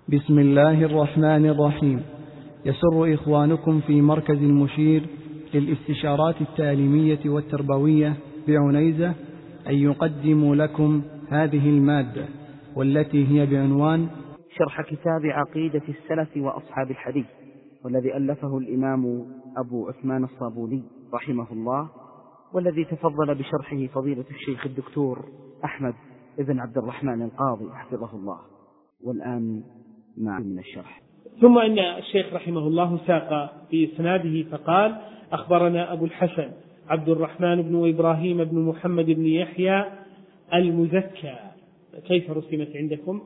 بسم الله الرحمن الرحيم. يسر إخوانكم في مركز المشير للاستشارات التعليمية والتربوية بعنيزة أن يقدموا لكم هذه المادة، والتي هي بعنوان شرح كتاب عقيدة السلف وأصحاب الحديث، والذي ألفه الإمام أبو عثمان الصابوني رحمه الله، والذي تفضل بشرحه فضيلة الشيخ الدكتور أحمد بن عبد الرحمن القاضي حفظه الله. والآن مع من الشرح. ثم أن الشيخ رحمه الله ساق في إسناده فقال: أخبرنا أبو الحسن عبد الرحمن بن إبراهيم بن محمد بن يحيى المزكى. كيف رسمت عندكم؟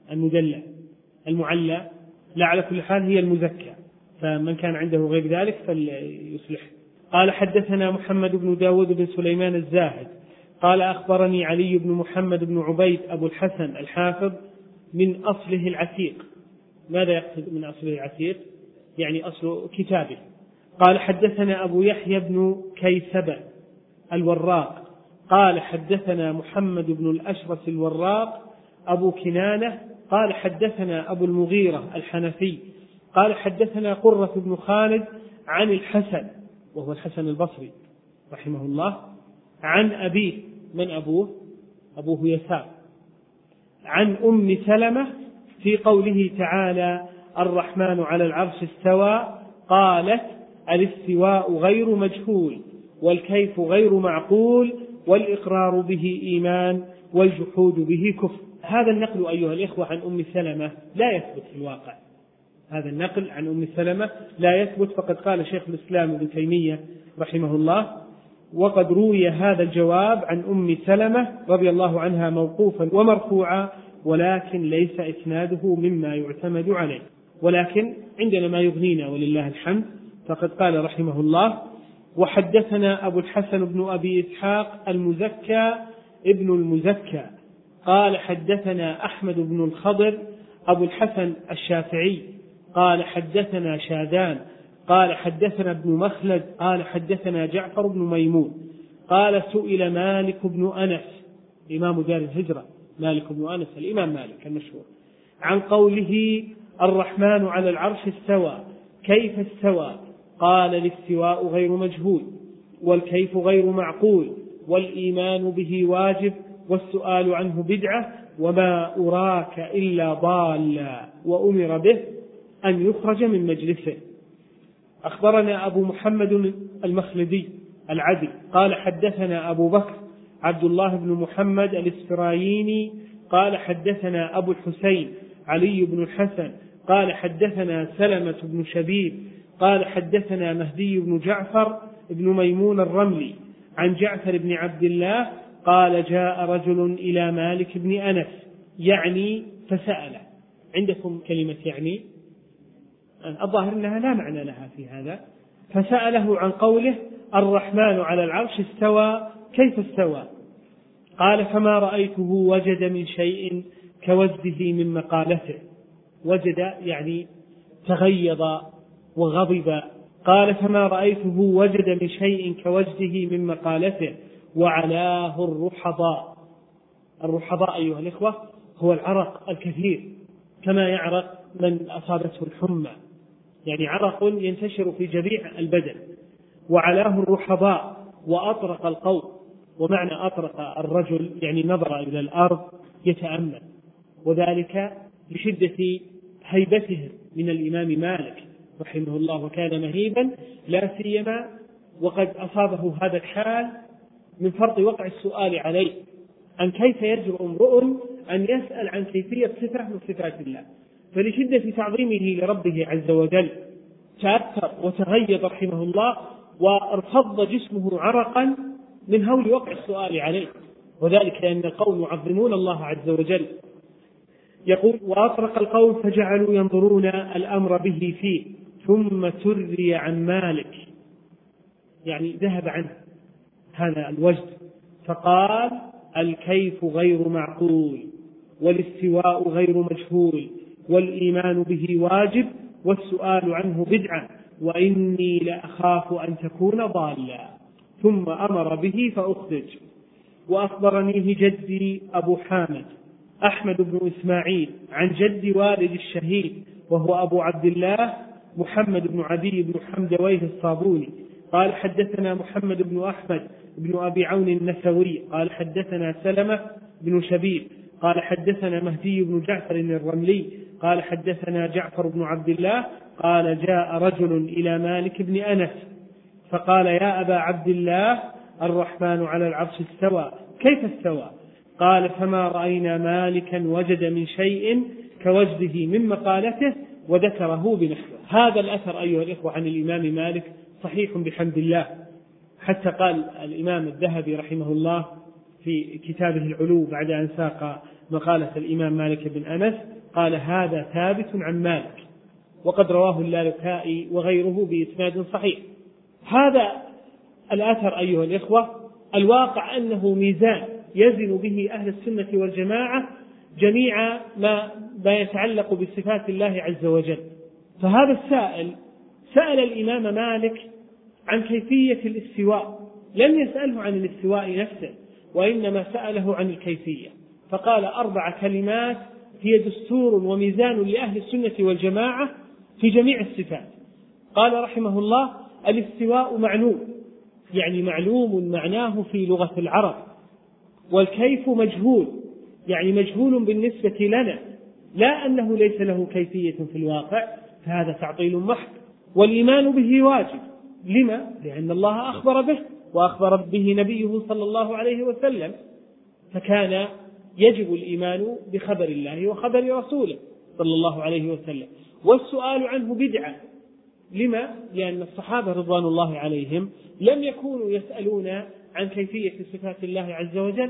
المعلى، لا، على كل حال هي المزكى، فمن كان عنده غير ذلك فليصلح. قال: حدثنا محمد بن داود بن سليمان الزاهد قال: أخبرني علي بن محمد بن عبيد أبو الحسن الحافظ من أصله العتيق. ماذا يقصد من أصله العتيق؟ يعني أصل كتابه. قال: حدثنا أبو يحيى بن كيسبة الوراق قال: حدثنا محمد بن الأشرس الوراق أبو كنانة قال: حدثنا أبو المغيرة الحنفي قال: حدثنا قرة بن خالد عن الحسن، وهو الحسن البصري رحمه الله، عن أبيه. من أبوه؟ أبوه يسار. عن أم سلمة في قوله تعالى: الرحمن على العرش استوى، قالت: الاستواء غير مجهول، والكيف غير معقول، والإقرار به إيمان، والجحود به كفر. هذا النقل أيها الإخوة عن أم سلمة لا يثبت في الواقع. هذا النقل عن أم سلمة لا يثبت، فقد قال شيخ الإسلام ابن تيمية رحمه الله: وقد روي هذا الجواب عن أم سلمة رضي الله عنها موقوفا ومرفوعا، ولكن ليس إسناده مما يعتمد عليه. ولكن عندنا ما يغنينا ولله الحمد، فقد قال رحمه الله: وحدثنا أبو الحسن بن أبي إسحاق المزكى ابن المزكى قال: حدثنا أحمد بن الخضر أبو الحسن الشافعي قال: حدثنا شادان قال: حدثنا ابن مخلد قال: حدثنا جعفر بن ميمون قال: سئل مالك بن أنس، إمام دار الهجرة، مالك بن أنس الإمام مالك المشهور، عن قوله: الرحمن على العرش استوى، كيف استوى؟ قال: الاستواء غير مجهول، والكيف غير معقول، والإيمان به واجب، والسؤال عنه بدعة، وما أراك إلا ضالا، وأمر به أن يخرج من مجلسه. أخبرنا أبو محمد المخلدي العدل قال: حدثنا أبو بكر عبد الله بن محمد الإسفرايني قال: حدثنا أبو الحسين علي بن الحسن قال: حدثنا سلمة بن شبيب قال: حدثنا مهدي بن جعفر بن ميمون الرملي عن جعفر بن عبد الله قال: جاء رجل إلى مالك بن أنس، يعني فسأله. عندكم كلمة يعني؟ الظاهر أنها لا معنى لها في هذا. فسأله عن قوله: الرحمن على العرش استوى، كيف استوى؟ قال: فما رأيته وجد من شيء كوجده من مقالته. وجد يعني تغيظ وغضب. قال: فما رأيته وجد من شيء كوجده من مقالته، وعلاه الرحضاء. الرحضاء أيها الإخوة هو العرق الكثير، كما يعرق من أصابته الحمى، يعني عرق ينتشر في جميع البدن. وعلاه الرحضاء، وأطرق القوم. ومعنى أطرق الرجل يعني نظر إلى الأرض يتأمل، وذلك بشدة هيبته من الإمام مالك رحمه الله، وكان مهيبا، لا سيما وقد أصابه هذا الحال من فرط وقع السؤال عليه عن كيف يرجع امرؤ أن يسأل عن كيفية صفة من صفات الله. فلشدة تعظيمه لربه عز وجل تأثر وتغيظ رحمه الله، وارتض جسمه عرقا من هول وقع السؤال عليه، وذلك لأن القوم يعظمون الله عز وجل. يقول: وأطرق القوم فجعلوا ينظرون الأمر به فيه، ثم سري عن مالك، يعني ذهب عنه هذا الوجد، فقال: الكيف غير معقول، والاستواء غير مجهول، والإيمان به واجب، والسؤال عنه بدعة، وإني لأخاف أن تكون ضالا. ثم أمر به فأخرج. وأخبرنيه جدي أبو حامد أحمد بن إسماعيل عن جد والد الشهيد وهو أبو عبد الله محمد بن عدي بن حمدويه الصابوني قال حدثنا محمد بن أحمد بن أبي عون النسوي قال حدثنا سلمة بن شبيب قال حدثنا مهدي بن جعفر الرملي قال حدثنا جعفر بن عبد الله قال جاء رجل إلى مالك بن أنس فقال يا أبا عبد الله الرحمن على العرش استوى كيف استوى؟ قال فما رأينا مالكا وجد من شيء كوجده من مقالته وذكره بنحوه. هذا الأثر أيها الإخوة عن الإمام مالك صحيح بحمد الله، حتى قال الإمام الذهبي رحمه الله في كتابه العلو بعد أن ساق مقالة الإمام مالك بن أنس قال هذا ثابت عن مالك، وقد رواه اللالكائي وغيره بإسناد صحيح. هذا الأثر أيها الإخوة الواقع أنه ميزان يزن به أهل السنة والجماعة جميع ما يتعلق بصفات الله عز وجل. فهذا السائل سأل الإمام مالك عن كيفية الاستواء، لم يسأله عن الاستواء نفسه وإنما سأله عن الكيفية، فقال 4 كلمات هي دستور وميزان لأهل السنة والجماعة في جميع الصفات. قال رحمه الله الاستواء معلوم، يعني معلوم معناه في لغة العرب، والكيف مجهول، يعني مجهول بالنسبة لنا، لا أنه ليس له كيفية في الواقع، فهذا تعطيل محض. والإيمان به واجب، لما؟ لأن الله أخبر به وأخبر به نبيه صلى الله عليه وسلم، فكان يجب الإيمان بخبر الله وخبر رسوله صلى الله عليه وسلم. والسؤال عنه بدعة، لما؟ لأن الصحابة رضوان الله عليهم لم يكونوا يسألون عن كيفية صفات الله عز وجل،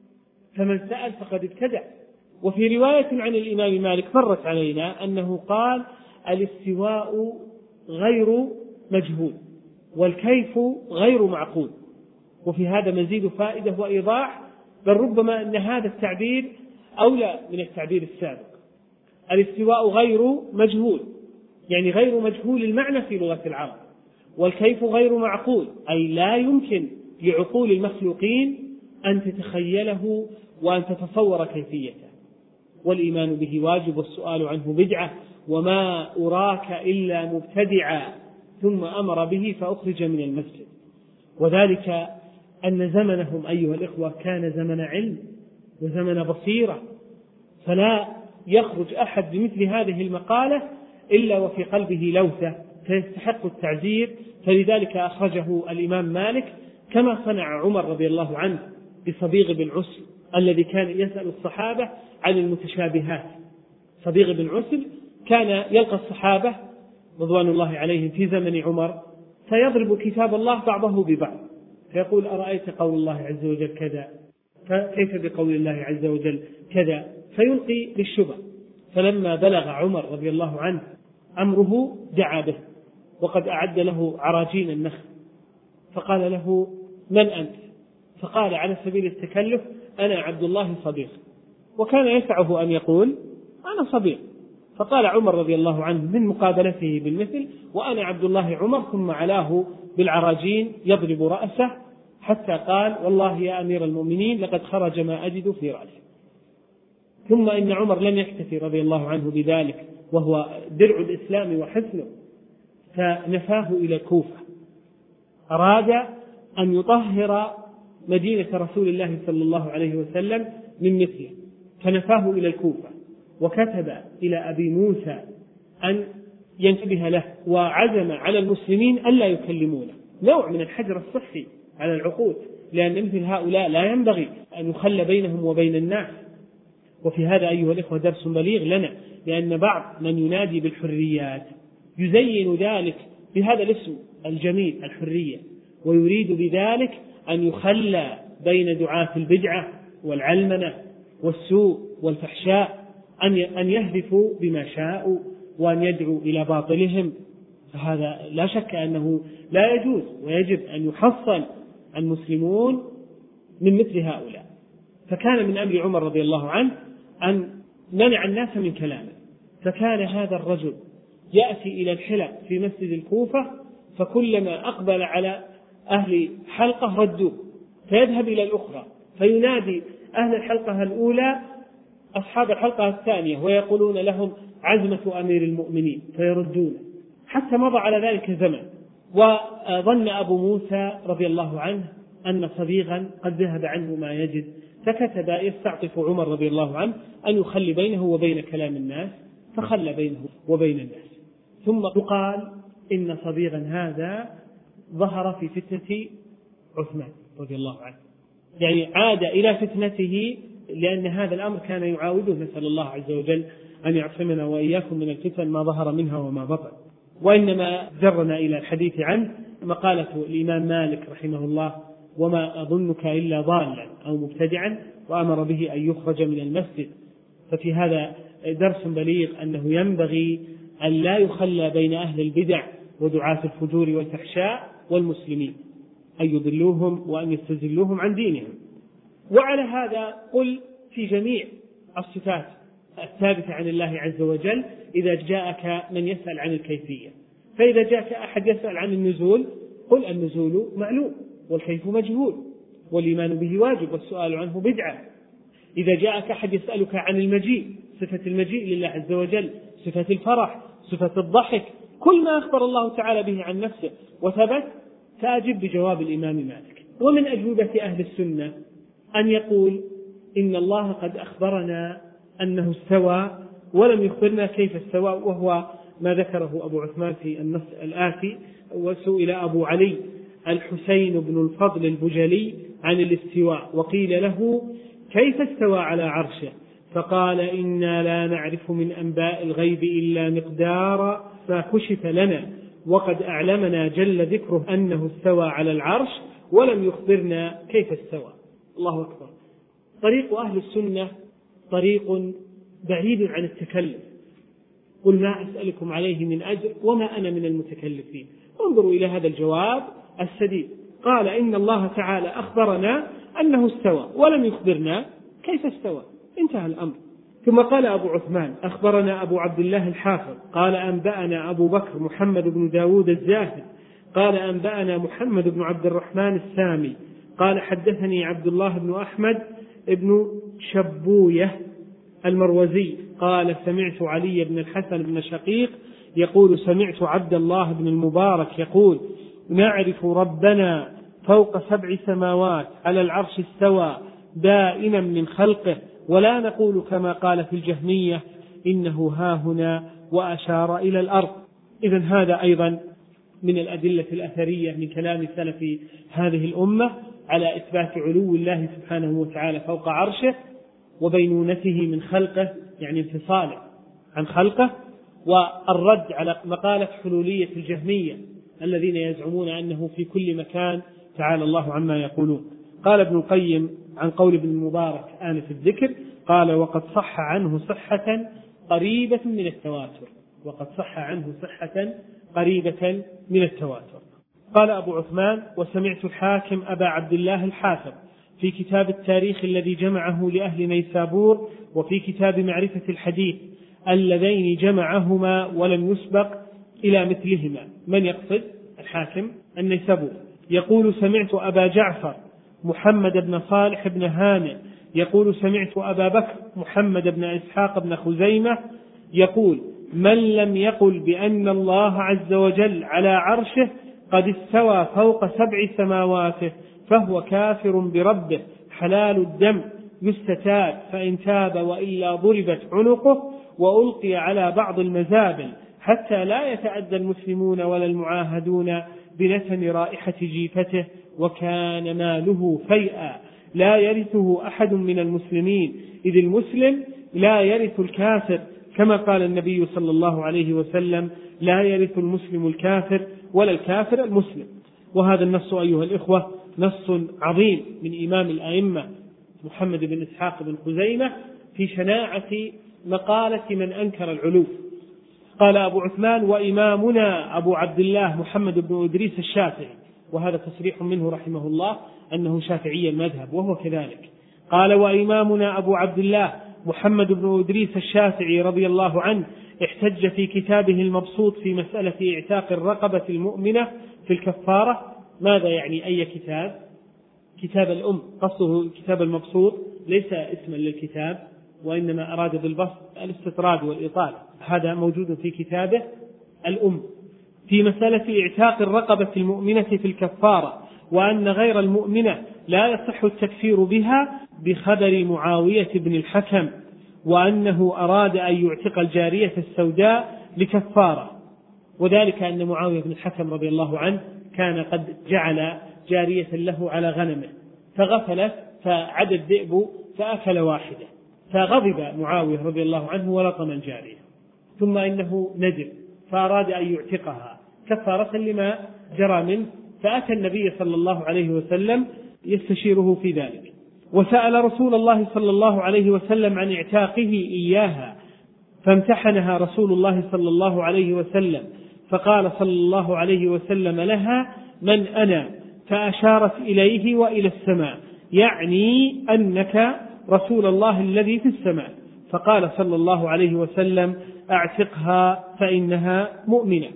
فمن سأل فقد ابتدع. وفي رواية عن الإمام مالك مرت علينا أنه قال الاستواء غير مجهول والكيف غير معقول، وفي هذا مزيد فائدة وإيضاح، بل ربما أن هذا التعبير أولى من التعبير السابق. الاستواء غير مجهول، يعني غير مجهول المعنى في لغة العرب، والكيف غير معقول، أي لا يمكن لعقول المخلوقين أن تتخيله وأن تتصور كيفيته. والإيمان به واجب والسؤال عنه بدعة، وما أراك إلا مبتدعا، ثم أمر به فأخرج من المسجد. وذلك أن زمنهم أيها الإخوة كان زمن علم وزمن بصيرة، فلا يخرج أحد بمثل هذه المقالة إلا وفي قلبه لوثة فيستحق التعزير. فلذلك أخرجه الإمام مالك كما صنع عمر رضي الله عنه بصبيغ بن عسل الذي كان يسأل الصحابة عن المتشابهات. صبيغ بن عسل كان يلقى الصحابة رضوان الله عليهم في زمن عمر فيضرب كتاب الله بعضه ببعض، فيقول أرأيت قول الله عز وجل كذا، فكيف بقول الله عز وجل كذا، فيلقي بالشبه. فلما بلغ عمر رضي الله عنه أمره دعا به، وقد أعد له عراجين النخل، فقال له من أنت؟ فقال على سبيل التكلف أنا عبد الله صبيغ، وكان يسعه أن يقول أنا صبيغ. فقال عمر رضي الله عنه من مقابلته بالمثل وأنا عبد الله عمر، ثم علاه بالعراجين يضرب رأسه حتى قال والله يا أمير المؤمنين لقد خرج ما أجد في رأسي. ثم إن عمر لم يكتفي رضي الله عنه بذلك وهو درع الإسلام وحسنه، فنفاه إلى الكوفة، أراد أن يطهر مدينة رسول الله صلى الله عليه وسلم من مثله، فنفاه إلى الكوفة، وكتب إلى أبي موسى أن ينتبه له، وعزم على المسلمين ألا يكلمونه، نوع من الحجر الصحي على العقول، لأن مثل هؤلاء لا ينبغي أن يخلى بينهم وبين الناس. وفي هذا أيها الإخوة درس بليغ لنا، لأن بعض من ينادي بالحريات يزين ذلك بهذا الاسم الجميل الحرية، ويريد بذلك أن يخلى بين دعاة البدعة والعلمنة والسوء والفحشاء، أن يهدفوا بما شاءوا وأن يدعوا إلى باطلهم. فهذا لا شك أنه لا يجوز، ويجب أن يحصن المسلمون من مثل هؤلاء. فكان من أمر عمر رضي الله عنه أن منع الناس من كلامه، فكان هذا الرجل يأتي إلى الحلق في مسجد الكوفة، فكلما أقبل على أهل حلقة ردوه، فيذهب إلى الأخرى فينادي أهل الحلقة الأولى أصحاب الحلقة الثانية ويقولون لهم عزمة أمير المؤمنين فيردون، حتى مضى على ذلك زمن. وظن أبو موسى رضي الله عنه أن صبيغا قد ذهب عنه ما يجد، فكتب يستعطف عمر رضي الله عنه أن يخلي بينه وبين كلام الناس، فخلى بينه وبين الناس. ثم يقال إن صبيغا هذا ظهر في فتنة عثمان رضي الله عنه، يعني عاد إلى فتنته، لأن هذا الأمر كان يعاوده. نسأل الله عز وجل أن يعصمنا وإياكم من الفتن ما ظهر منها وما بطن. وإنما جرنا إلى الحديث عنه مقالة الإمام مالك رحمه الله: وما أظنك إلا ضالا أو مبتدعا، وأمر به أن يخرج من المسجد. ففي هذا درس بليغ أنه ينبغي أن لا يخلى بين أهل البدع ودعاة الفجور والفحشاء والمسلمين، أن يضلوهم وأن يستزلوهم عن دينهم. وعلى هذا قل في جميع الصفات الثابتة عن الله عز وجل: إذا جاءك من يسأل عن الكيفية، فإذا جاءك أحد يسأل عن النزول قل النزول معلوم والكيف مجهول والإيمان به واجب والسؤال عنه بدعة. إذا جاءك أحد يسألك عن المجيء، صفة المجيء لله عز وجل، صفة الفرح، صفة الضحك، كل ما أخبر الله تعالى به عن نفسه وثبت، فأجب بجواب الإمام مالك. ومن أجوبة أهل السنة أن يقول: إن الله قد أخبرنا أنه استوى ولم يخبرنا كيف استوى، وهو ما ذكره أبو عثمان في النص الآتي. وسئل أبو علي الحسين بن الفضل البجلي عن الاستواء وقيل له: كيف استوى على عرشه؟ فقال: إنا لا نعرف من أنباء الغيب إلا مقدار ما كشف لنا، وقد أعلمنا جل ذكره أنه استوى على العرش ولم يخبرنا كيف استوى. الله أكبر. طريق أهل السنة طريق بعيد عن التكلف. قل ما أسألكم عليه من أجر وما أنا من المتكلفين. انظروا إلى هذا الجواب السديد. قال: إن الله تعالى أخبرنا أنه استوى ولم يخبرنا كيف استوى، انتهى الأمر. ثم قال أبو عثمان: أخبرنا أبو عبد الله الحافظ قال أنبأنا أبو بكر محمد بن داود الزاهد قال أنبأنا محمد بن عبد الرحمن السامي قال حدثني عبد الله بن أحمد بن شبوية المروزي قال سمعت علي بن الحسن بن شقيق يقول سمعت عبد الله بن المبارك يقول: نعرف ربنا فوق 7 سماوات على العرش استوى دائما من خلقه، ولا نقول كما قال في الجهمية إنه هاهنا وأشار إلى الأرض. إذن هذا أيضا من الأدلة الأثرية من كلام سلف هذه الأمة على إثبات علو الله سبحانه وتعالى فوق عرشه وبينونته من خلقه، يعني انفصاله عن خلقه، والرد على مقالة حلولية الجهمية الذين يزعمون أنه في كل مكان تعالى الله عما يقولون. قال ابن القيم عن قول ابن المبارك آنف الذكر قال: وقد صح عنه صحة قريبة من التواتر. وقد صح عنه صحة قريبة من التواتر. قال أبو عثمان: وسمعت الحاكم أبا عبد الله الحافظ في كتاب التاريخ الذي جمعه لأهل نيسابور وفي كتاب معرفة الحديث اللذين جمعهما ولم يسبق إلى مثلهما. من يقصد؟ الحاكم النيسابور. يقول: سمعت أبا جعفر محمد بن صالح بن هانئ يقول: سمعت أبا بكر محمد بن إسحاق بن خزيمة يقول: من لم يقل بأن الله عز وجل على عرشه قد استوى فوق 7 سماواته فهو كافر بربه حلال الدم يستتاب، فإن تاب وإلا ضربت عنقه وألقي على بعض المزابل حتى لا يتأذى المسلمون ولا المعاهدون بنتن رائحة جيفته، وكان ماله فيئا لا يرثه أحد من المسلمين، إذ المسلم لا يرث الكافر، كما قال النبي صلى الله عليه وسلم: لا يرث المسلم الكافر ولا الكافر المسلم. وهذا النص أيها الإخوة نص عظيم من إمام الأئمة محمد بن إسحاق بن خزيمة في شناعة مقالة من أنكر العلو. قال أبو عثمان: وإمامنا أبو عبد الله محمد بن إدريس الشافعي، وهذا تصريح منه رحمه الله أنه شافعي المذهب وهو كذلك. قال: وإمامنا أبو عبد الله محمد بن إدريس الشافعي رضي الله عنه احتج في كتابه المبسوط في مسألة اعتاق الرقبة المؤمنة في الكفارة. ماذا يعني أي كتاب؟ كتاب الأم، قصده كتاب المبسوط ليس اسما للكتاب، وإنما أراد بالبسط الاستطراد والإطالة. هذا موجود في كتابه الأم. في مسألة إعتاق الرقبة المؤمنة في الكفارة، وأن غير المؤمنة لا يصح التكفير بها، بخبر معاوية بن الحكم، وأنه أراد أن يعتق الجارية السوداء لكفارة، وذلك أن معاوية بن الحكم رضي الله عنه كان قد جعل جارية له على غنمه فغفلت فعد الذئب فأكل واحدة، فغضب معاوية رضي الله عنه ولطم الجارية، ثم إنه ندم فأراد أن يعتقها كفارة لما جرى منه، فأتى النبي صلى الله عليه وسلم يستشيره في ذلك، وسأل رسول الله صلى الله عليه وسلم عن اعتاقه إياها، فامتحنها رسول الله صلى الله عليه وسلم، فقال صلى الله عليه وسلم لها: من أنا؟ فأشارت إليه وإلى السماء، يعني أنك رسول الله الذي في السماء، فقال صلى الله عليه وسلم: أعتقها فإنها مؤمنة.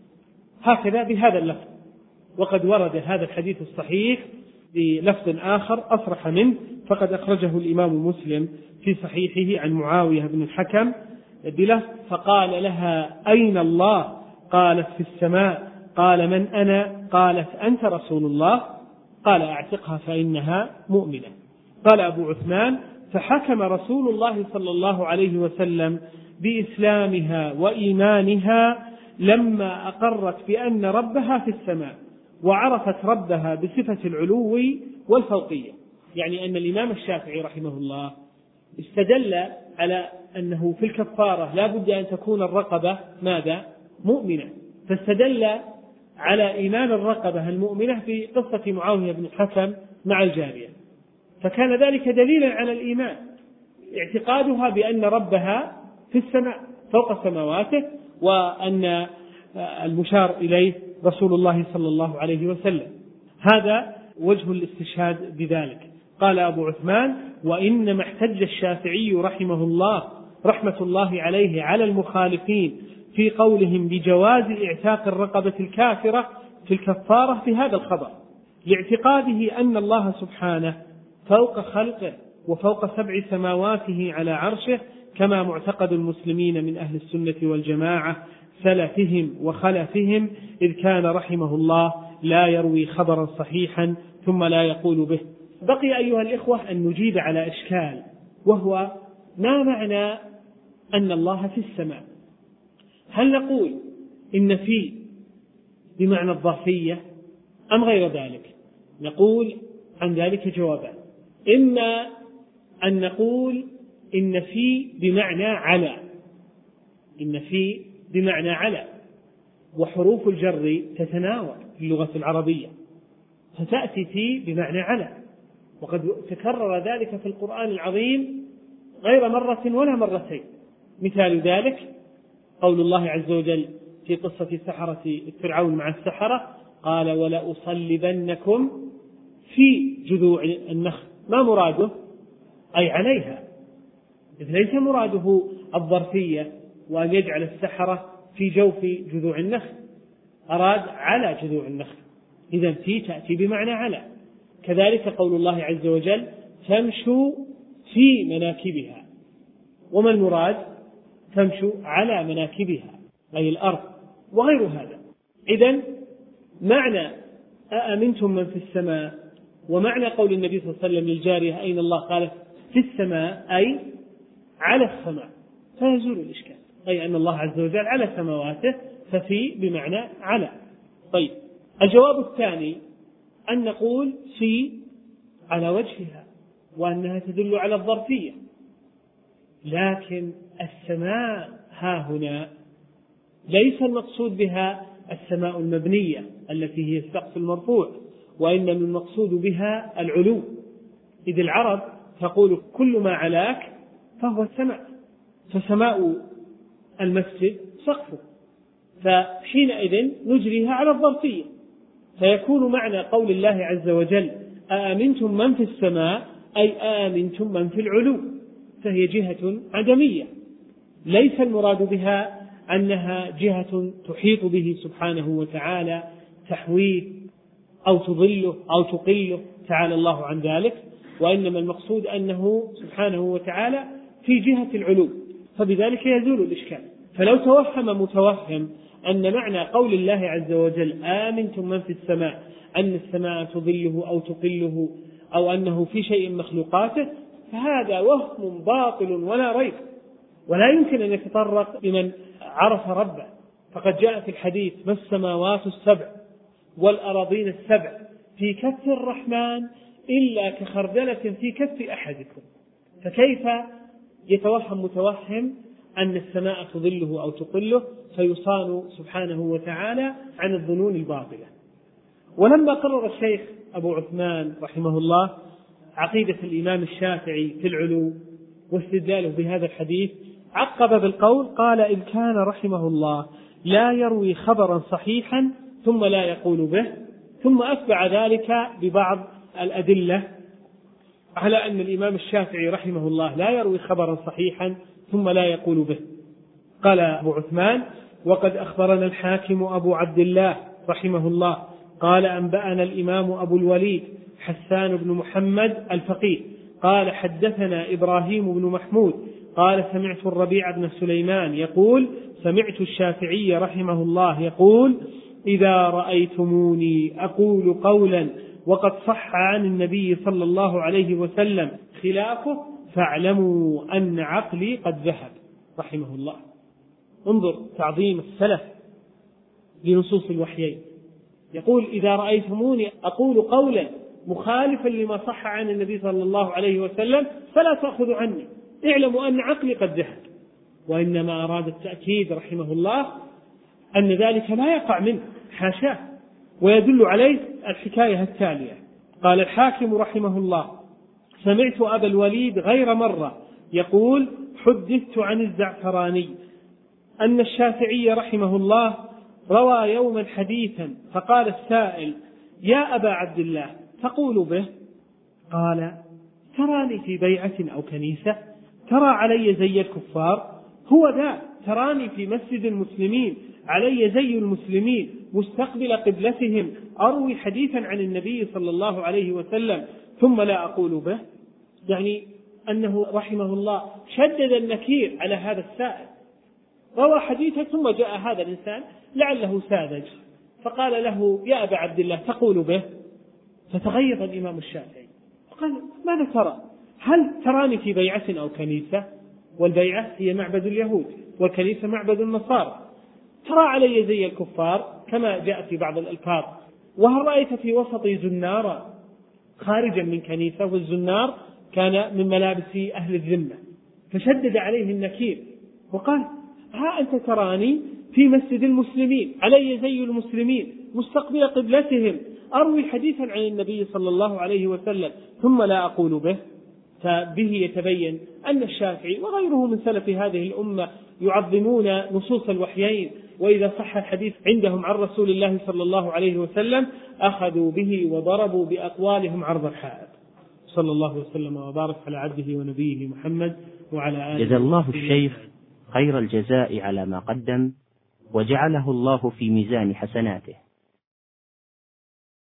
هكذا بهذا اللفظ. وقد ورد هذا الحديث الصحيح بلفظ آخر أصرح منه، فقد أخرجه الإمام مسلم في صحيحه عن معاوية بن الحكم بلفظ: فقال لها: أين الله؟ قالت: في السماء. قال: من أنا؟ قالت: أنت رسول الله. قال: أعتقها فإنها مؤمنة. قال أبو عثمان: فحكم رسول الله صلى الله عليه وسلم بإسلامها وإيمانها لما أقرت بأن ربها في السماء، وعرفت ربها بصفة العلو والفوقية. يعني أن الإمام الشافعي رحمه الله استدل على أنه في الكفارة لا بد أن تكون الرقبة ماذا؟ مؤمنة، فاستدل على إيمان الرقبة المؤمنة في قصة معاوية بن الحكم مع الجارية، فكان ذلك دليلا على الإيمان، اعتقادها بأن ربها في السماء فوق سماواته، وأن المشار إليه رسول الله صلى الله عليه وسلم. هذا وجه الاستشهاد بذلك. قال أبو عثمان: وإنما احتج الشافعي رحمه الله رحمة الله عليه على المخالفين في قولهم بجواز اعتاق الرقبة الكافرة في الكفارة في هذا الخبر، لاعتقاده أن الله سبحانه فوق خلقه وفوق 7 سماواته على عرشه، كما معتقد المسلمين من أهل السنة والجماعة سلفهم وخلفهم، إذ كان رحمه الله لا يروي خبرا صحيحا ثم لا يقول به. بقي أيها الإخوة أن نجيب على إشكال، وهو: ما معنى أن الله في السماء؟ هل نقول إن في بمعنى الظرفية أم غير ذلك؟ نقول عن ذلك جوابان: إما أن نقول إن في بمعنى على، إن في بمعنى على، وحروف الجر تتناول في اللغة العربية، فتأتي في بمعنى على، وقد تكرر ذلك في القرآن العظيم غير مرة ولا مرتين. مثال ذلك قول الله عز وجل في قصة سحرة فرعون مع السحرة: قال: ولأصلبنكم في جذوع النخل. ما مراده؟ أي عليها، إذ ليس مراده الظرفية وأن يجعل السحرة في جوف جذوع النخل، أراد على جذوع النخل، إذن في تأتي بمعنى على. كذلك قول الله عز وجل: تمشوا في مناكبها، وما المراد؟ تمشوا على مناكبها أي الأرض، وغير هذا. إذن معنى أأمنتم من في السماء، ومعنى قول النبي صلى الله عليه وسلم للجارية: أين الله؟ قالت: في السماء، أي على السماء، فيزول الإشكال، أي أن الله عز وجل على سماواته، ففي بمعنى على. طيب، الجواب الثاني أن نقول في على وجهها، وأنها تدل على الظرفية، لكن السماء ها هنا ليس المقصود بها السماء المبنية التي هي السقف المرفوع، وإنما المقصود بها العلو، إذ العرب تقول: كل ما علاك فهو السماء، فسماء المسجد سقفه، فحينئذ نجريها على الظرفية، فيكون معنى قول الله عز وجل: أأمنتم من في السماء، أي أأمنتم من في العلو، فهي جهة عدمية، ليس المراد بها أنها جهة تحيط به سبحانه وتعالى تحويه أو تظله أو تقله، تعالى الله عن ذلك، وإنما المقصود أنه سبحانه وتعالى في جهة العلو، فبذلك يزول الإشكال. فلو توهم متوهم أن معنى قول الله عز وجل آمنتم من في السماء أن السماء تظله أو تقله أو أنه في شيء من مخلوقاته، فهذا وهم باطل ولا ريب، ولا يمكن أن يتطرق لمن عرف ربه. فقد جاء في الحديث: ما السماوات السبع والأراضين السبع في كف الرحمن إلا كخردلة في كف أحدكم. فكيف يتوهم متوهم أن السماء تظله أو تقله فيصان سبحانه وتعالى عن الظنون الباطلة. ولما قرر الشيخ أبو عثمان رحمه الله عقيدة الإمام الشافعي في العلو واستدلاله بهذا الحديث، عقب بالقول: قال: إن كان رحمه الله لا يروي خبرا صحيحا ثم لا يقول به، ثم أتبع ذلك ببعض الأدلة على أن الإمام الشافعي رحمه الله لا يروي خبرا صحيحا ثم لا يقول به. قال أبو عثمان: وقد أخبرنا الحاكم أبو عبد الله رحمه الله قال: أنبأنا الإمام أبو الوليد حسان بن محمد الفقيه قال: حدثنا إبراهيم بن محمود قال: سمعت الربيع بن سليمان يقول: سمعت الشافعي رحمه الله يقول: إذا رأيتموني أقول قولا وقد صح عن النبي صلى الله عليه وسلم خلافه فاعلموا أن عقلي قد ذهب. رحمه الله. انظر تعظيم السلف لنصوص الوحيين. يقول: إذا رأيتموني أقول قولا مخالفا لما صح عن النبي صلى الله عليه وسلم فلا تأخذوا عني، اعلموا أن عقلي قد ذهب. وإنما أراد التأكيد رحمه الله أن ذلك لا يقع منه، حاشاه. ويدل عليه الحكاية التالية: قال الحاكم رحمه الله: سمعت أبا الوليد غير مرة يقول: حدثت عن الزعفراني أن الشافعي رحمه الله روى يوما حديثا فقال السائل: يا أبا عبد الله تقول به؟ قال: تراني في بيعة أو كنيسة؟ ترى علي زي الكفار؟ هو ذا تراني في مسجد المسلمين علي زي المسلمين مستقبل قبلتهم أروي حديثا عن النبي صلى الله عليه وسلم ثم لا أقول به؟ يعني أنه رحمه الله شدد النكير على هذا السائل. روى حديثا ثم جاء هذا الإنسان لعله ساذج فقال له: يا أبا عبد الله تقول به؟ فتغيظ الإمام الشافعي فقال: ماذا ترى؟ هل تراني في بيعة أو كنيسة؟ والبيعة هي معبد اليهود والكنيسة معبد النصارى. ترى علي زي الكفار كما جاء في بعض الألفاظ. وهل رأيت في وسطي زنارا خارجا من كنيسة؟ والزنار كان من ملابس أهل الذمة. فشدد عليه النكير وقال: ها أنت تراني في مسجد المسلمين علي زي المسلمين مستقبل قبلتهم أروي حديثا عن النبي صلى الله عليه وسلم ثم لا أقول به. فبه يتبين أن الشافعي وغيره من سلف هذه الأمة يعظمون نصوص الوحيين، وإذا صح الحديث عندهم عن رسول الله صلى الله عليه وسلم أخذوا به وضربوا بأقوالهم عرض الحائط. صلى الله وسلم وبارك على عبده ونبيه محمد وعلى آله. جزا الله الشيخ خير الجزاء على ما قدم وجعله الله في ميزان حسناته.